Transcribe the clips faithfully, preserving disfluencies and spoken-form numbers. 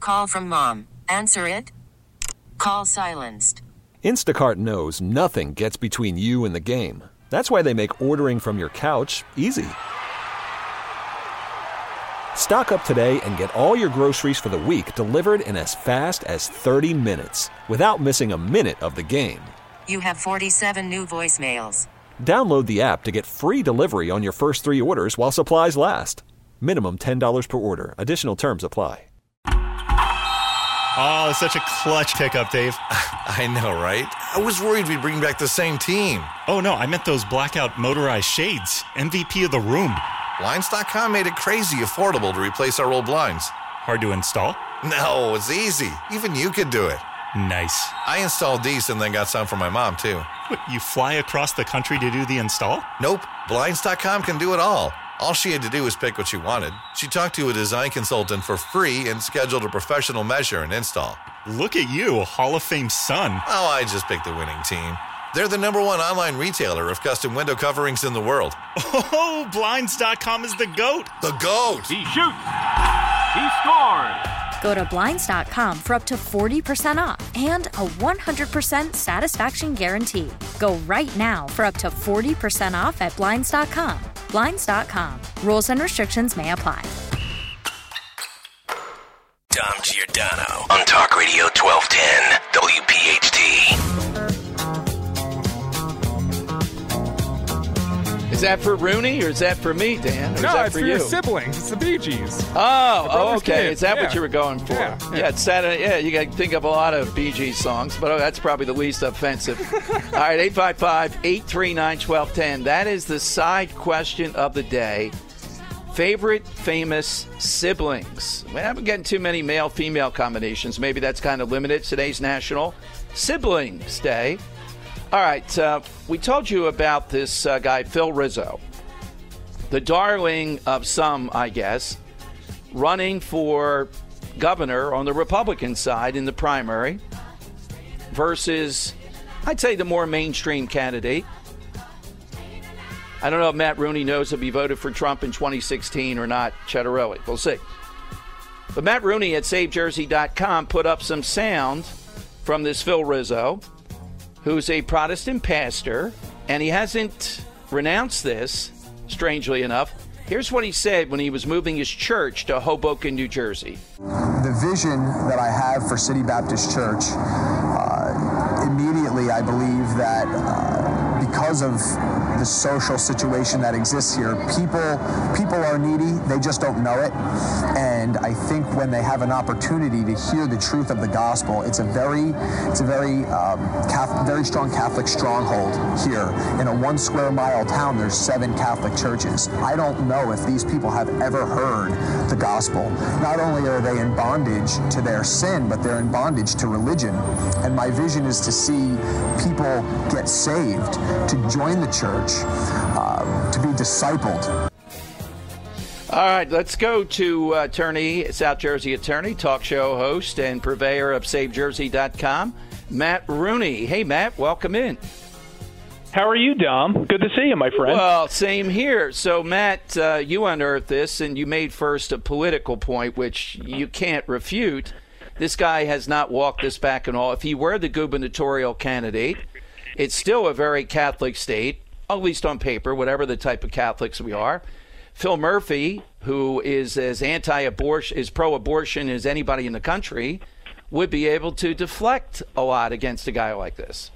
call from mom. Answer it. Call silenced. Instacart knows nothing gets between you and the game. That's why they make ordering from your couch easy. Stock up today and get all your groceries for the week delivered in as fast as thirty minutes without missing a minute of the game. You have forty-seven new voicemails. Download the app to get free delivery on your first three orders while supplies last. Minimum ten dollars per order. Additional terms apply. Oh, such a clutch pickup, Dave. I know, right? I was worried we'd bring back the same team. Oh, no, I meant those blackout motorized shades. M V P of the room. Blinds dot com made it crazy affordable to replace our old blinds. Hard to install? No, it's easy. Even you could do it. Nice. I installed these and then got some for my mom, too. What, you fly across the country to do the install? Nope. Blinds dot com can do it all. All she had to do was pick what she wanted. She talked to a design consultant for free and scheduled a professional measure and install. Look at you, Hall of Fame son. Oh, I just picked the winning team. They're the number one online retailer of custom window coverings in the world. Oh, Blinds dot com is the GOAT. The GOAT. He shoots. He scores. Go to Blinds dot com for up to forty percent off and a one hundred percent satisfaction guarantee. Go right now for up to forty percent off at Blinds dot com. Blinds dot com. Rules and restrictions may apply. Dom Giordano on Talk Radio twelve ten W P H T. Is that for Rooney or is that for me, Dan? Or no, is that it's for, for you? your siblings. It's the Bee Gees. Oh, oh okay. Kid. Is that yeah. what you were going for? Yeah, yeah. yeah, it's Saturday. Yeah, you got to think of a lot of Bee Gees songs, but oh, that's probably the least offensive. All right, eight five five, eight three nine, one two one zero. That is the side question of the day. Favorite famous siblings. We haven't getting too many male-female combinations. Maybe that's kind of limited. Today's National Siblings Day. All right, uh, we told you about this uh, guy, Phil Rizzo, the darling of some, I guess, running for governor on the Republican side in the primary versus, I'd say, the more mainstream candidate. I don't know if Matt Rooney knows if he voted for Trump in twenty sixteen or not. Chettarelli. We'll see. But Matt Rooney at Save Jersey dot com put up some sound from this Phil Rizzo, who's a Protestant pastor, and he hasn't renounced this, strangely enough. Here's what he said when he was moving his church to Hoboken, New Jersey. The vision that I have for City Baptist Church, uh, immediately I believe that uh, because of the social situation that exists here, people people are needy, they just don't know it. And I think when they have an opportunity to hear the truth of the gospel, it's a very it's a very um, Catholic, very strong Catholic stronghold here. In a one square mile town, there's seven Catholic churches. I don't know if these people have ever heard the gospel. Not only are they in bondage to their sin, but they're in bondage to religion. And my vision is to see people get saved, to join the church, uh, to be discipled. All right, let's go to uh, attorney, South Jersey attorney, talk show host, and purveyor of Save Jersey dot com, Matt Rooney. Hey, Matt, welcome in. How are you, Dom? Good to see you, my friend. Well, same here. So, Matt, uh, you unearthed this, and you made first a political point, which you can't refute. This guy has not walked this back at all. If he were the gubernatorial candidate, it's still a very Catholic state, at least on paper, whatever the type of Catholics we are. Phil Murphy, who is as anti-abortion, is pro-abortion as anybody in the country, would be able to deflect a lot against a guy like this.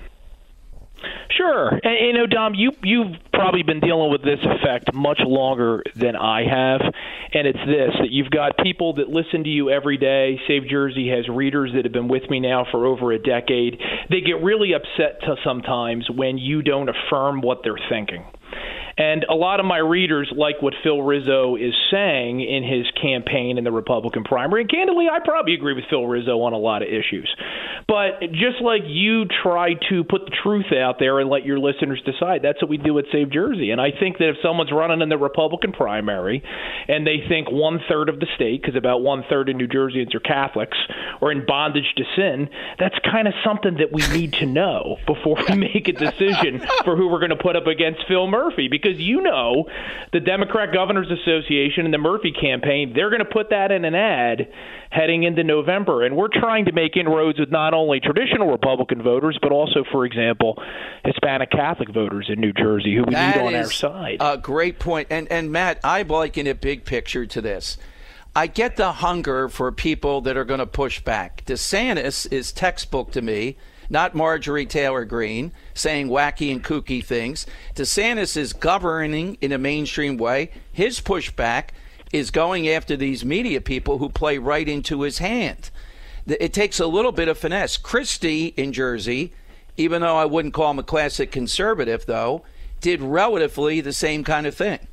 Sure. And, you know, Dom, you, you've probably been dealing with this effect much longer than I have, and it's this, that you've got people that listen to you every day. Save Jersey has readers that have been with me now for over a decade. They get really upset to sometimes when you don't affirm what they're thinking. And a lot of my readers like what Phil Rizzo is saying in his campaign in the Republican primary. And candidly, I probably agree with Phil Rizzo on a lot of issues. But just like you try to put the truth out there and let your listeners decide, that's what we do at Save Jersey. And I think that if someone's running in the Republican primary and they think one-third of the state, because about one-third of New Jerseyans are Catholics, or in bondage to sin, that's kind of something that we need to know before we make a decision for who we're going to put up against Phil Murphy. because you know the Democrat Governors Association and the Murphy campaign, they're going to put that in an ad heading into November. And we're trying to make inroads with not only traditional Republican voters, but also, for example, Hispanic Catholic voters in New Jersey who we that need on is our side. A great point. And, and Matt, I liken a big picture to this. I get the hunger for people that are going to push back. DeSantis is textbook to me, not Marjorie Taylor Greene saying wacky and kooky things. DeSantis is governing in a mainstream way. His pushback is going after these media people who play right into his hand. It takes a little bit of finesse. Christie in Jersey, even though I wouldn't call him a classic conservative, though, did relatively the same kind of thing.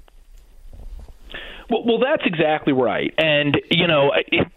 Well, well that's exactly right. And, you know,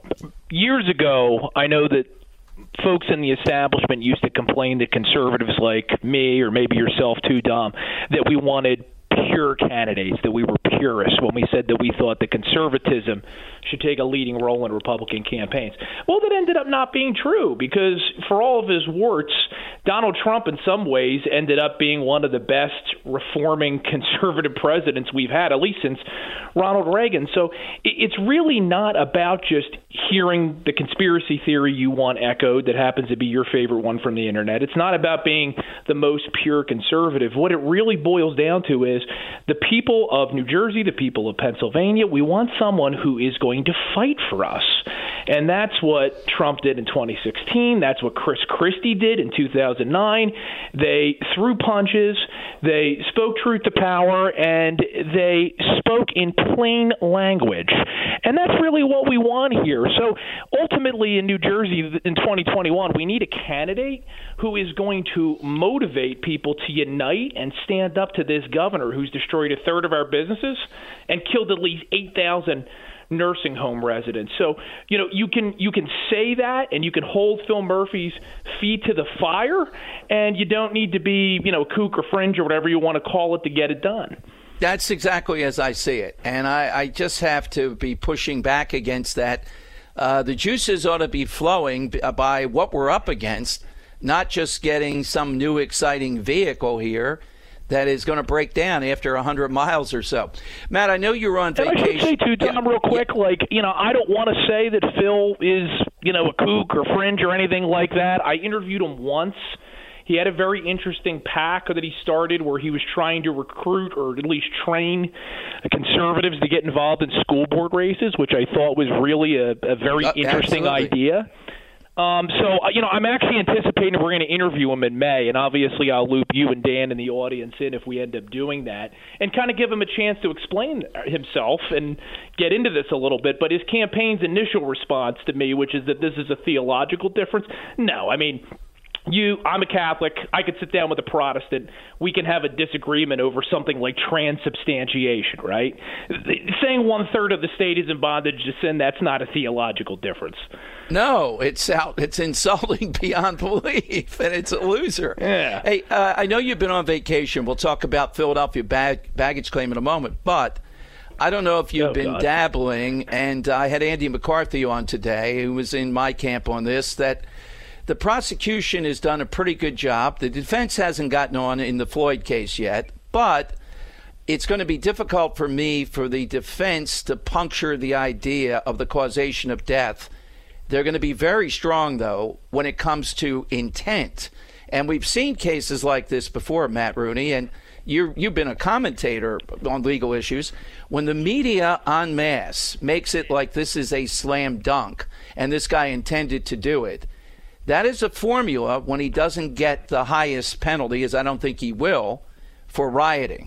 years ago, I know that folks in the establishment used to complain that conservatives like me, or maybe yourself too, Dom, that we wanted pure candidates, that we were purists when we said that we thought that conservatism should take a leading role in Republican campaigns. Well, that ended up not being true because for all of his warts, Donald Trump in some ways ended up being one of the best reforming conservative presidents we've had, at least since Ronald Reagan. So it's really not about just hearing the conspiracy theory you want echoed that happens to be your favorite one from the internet. It's not about being the most pure conservative. What it really boils down to is the people of New Jersey, the people of Pennsylvania, we want someone who is going to fight for us. And that's what Trump did in twenty sixteen. That's what Chris Christie did in two thousand nine. They threw punches. They spoke truth to power, and they spoke in plain language. And that's really what we want here. So ultimately in New Jersey in twenty twenty-one, we need a candidate who is going to motivate people to unite and stand up to this governor who's destroyed a third of our businesses and killed at least eight thousand nursing home residents. So, you know, you can you can say that and you can hold Phil Murphy's feet to the fire, and you don't need to be, you know, kook or fringe or whatever you want to call it to get it done. That's exactly as I see it. And I, I just have to be pushing back against that. Uh, the juices ought to be flowing by what we're up against, not just getting some new exciting vehicle here that is going to break down after one hundred miles or so. Matt, I know you're on vacation. And I should say, too, Tom, yeah. real quick, yeah. like, you know, I don't want to say that Phil is, you know, a kook or fringe or anything like that. I interviewed him once. He had a very interesting pack that he started where he was trying to recruit or at least train conservatives to get involved in school board races, which I thought was really a, a very uh, interesting absolutely. idea. Um, so, you know, I'm actually anticipating we're going to interview him in May, and obviously I'll loop you and Dan in the audience in if we end up doing that, and kind of give him a chance to explain himself and get into this a little bit. But his campaign's initial response to me, which is that this is a theological difference, no, I mean, you, I'm a Catholic. I could sit down with a Protestant. We can have a disagreement over something like transubstantiation, right? Saying one third of the state is in bondage to sin, that's not a theological difference. No, it's out. It's insulting beyond belief, and it's a loser. Yeah. Hey, uh, I know you've been on vacation. We'll talk about Philadelphia bag- baggage claim in a moment, but I don't know if you've oh, been God. dabbling, and I had Andy McCarthy on today, who was in my camp on this, that the prosecution has done a pretty good job. The defense hasn't gotten on in the Floyd case yet, but it's going to be difficult for me for the defense to puncture the idea of the causation of death. They're going to be very strong, though, when it comes to intent. And we've seen cases like this before, Matt Rooney, and you're, you've been a commentator on legal issues. When the media en masse makes it like this is a slam dunk and this guy intended to do it, that is a formula when he doesn't get the highest penalty, as I don't think he will, for rioting.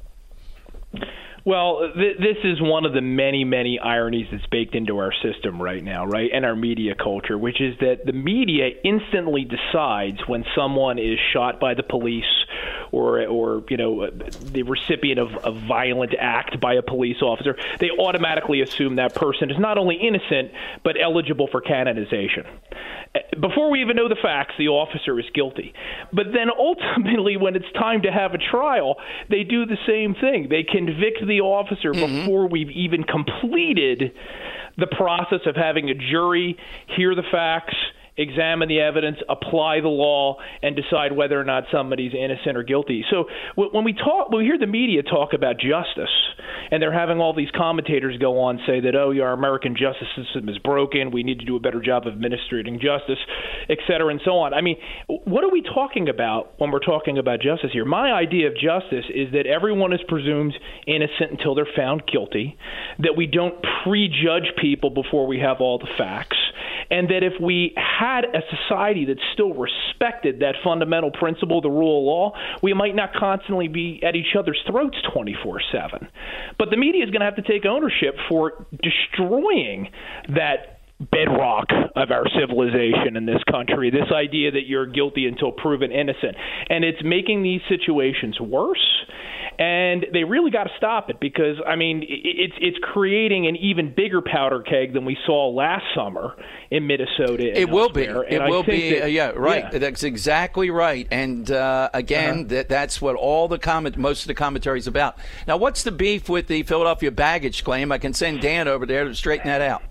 Well, th- this is one of the many, many ironies that's baked into our system right now, right, and our media culture, which is that the media instantly decides when someone is shot by the police or, or you know, the recipient of a violent act by a police officer. They automatically assume that person is not only innocent, but eligible for canonization. Before we even know the facts, the officer is guilty. But then ultimately, when it's time to have a trial, they do the same thing. They convict the officer mm-hmm. before we've even completed the process of having a jury hear the facts examine the evidence, apply the law, and decide whether or not somebody's innocent or guilty. So when we talk, when we hear the media talk about justice, and they're having all these commentators go on say that, oh, our American justice system is broken, we need to do a better job of administrating justice, et cetera, and so on. I mean, what are we talking about when we're talking about justice here? My idea of justice is that everyone is presumed innocent until they're found guilty, that we don't prejudge people before we have all the facts, and that if we had a society that still respected that fundamental principle, the rule of law, we might not constantly be at each other's throats twenty-four seven. But the media is going to have to take ownership for destroying that bedrock of our civilization in this country, this idea that you're guilty until proven innocent. And it's making these situations worse. And they really got to stop it because, I mean, it's it's creating an even bigger powder keg than we saw last summer in Minnesota. It will be. It and will be. That, uh, yeah, right. Yeah. That's exactly right. And uh, again, uh-huh. that that's what all the comment, most of the commentary is about. Now, what's the beef with the Philadelphia baggage claim? I can send Dan over there to straighten that out.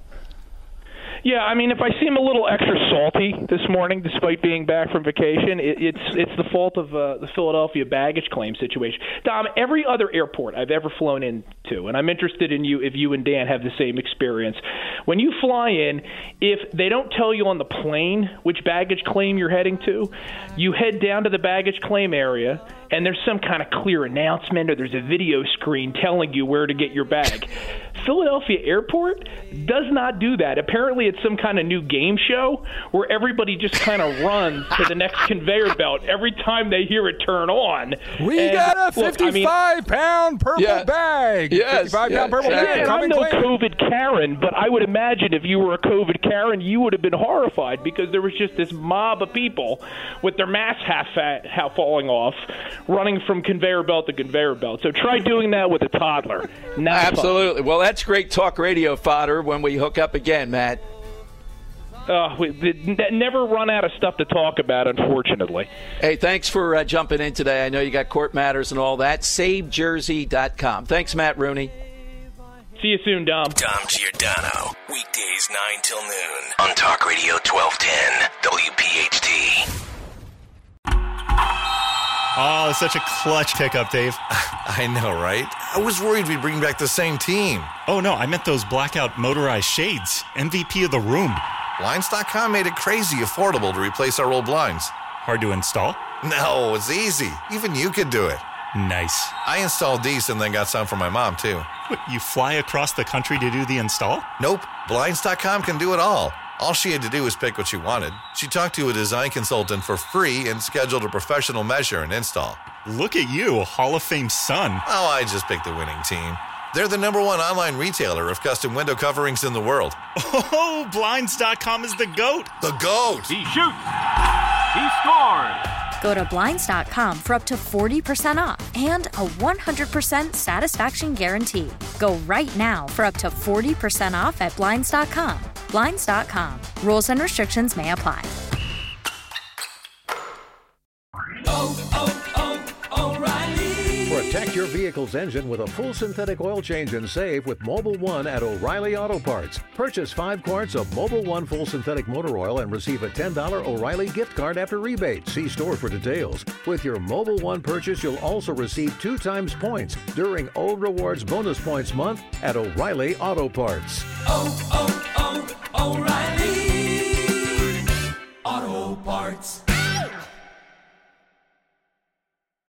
Yeah, I mean, if I seem a little extra salty this morning, despite being back from vacation, it, it's it's the fault of uh, the Philadelphia baggage claim situation. Dom, every other airport I've ever flown into, and I'm interested in you if you and Dan have the same experience. When you fly in, if they don't tell you on the plane which baggage claim you're heading to, you head down to the baggage claim area, and there's some kind of clear announcement or there's a video screen telling you where to get your bag. Philadelphia Airport does not do that. Apparently it's some kind of new game show where everybody just kind of runs to the next conveyor belt every time they hear it turn on. We and got a fifty-five pound I mean, purple yeah. bag. Yes, fifty-five yes, pound purple yeah, bag. and I'm no clean. COVID Karen, but I would imagine if you were a COVID Karen, you would have been horrified because there was just this mob of people with their masks half, fat, half falling off, running from conveyor belt to conveyor belt. So try doing that with a toddler. Not Absolutely. fun. Well, that's great talk radio fodder when we hook up again, Matt. Uh, we never run out of stuff to talk about, unfortunately. Hey, thanks for uh, jumping in today. I know you got court matters and all that. Save Jersey dot com. Thanks, Matt Rooney. See you soon, Dom. Dom Giordano. Weekdays nine till noon on Talk Radio twelve ten W P H T. Oh, it's such a clutch pickup, Dave. I know, right? I was worried we'd bring back the same team. Oh, no, I meant those blackout motorized shades. M V P of the room. Blinds dot com made it crazy affordable to replace our old blinds. Hard to install? No, it's easy. Even you could do it. Nice. I installed these and then got some for my mom, too. What, you fly across the country to do the install? Nope. Blinds dot com can do it all. All she had to do was pick what she wanted. She talked to a design consultant for free and scheduled a professional measure and install. Look at you, Hall of Fame son. Oh, I just picked the winning team. They're the number one online retailer of custom window coverings in the world. Oh, Blinds dot com is the GOAT. The GOAT! He shoots! He scores! Go to Blinds dot com for up to forty percent off and a one hundred percent satisfaction guarantee. Go right now for up to forty percent off at Blinds dot com. Blinds dot com. Rules and restrictions may apply. Oh, oh, oh, O'Reilly. Protect your vehicle's engine with a full synthetic oil change and save with Mobil one at O'Reilly Auto Parts. Purchase five quarts of Mobil one full synthetic motor oil and receive a ten dollars O'Reilly gift card after rebate. See store for details. With your Mobil one purchase, you'll also receive two times points during O Rewards Bonus Points Month at O'Reilly Auto Parts. Oh, oh, oh, O'Reilly.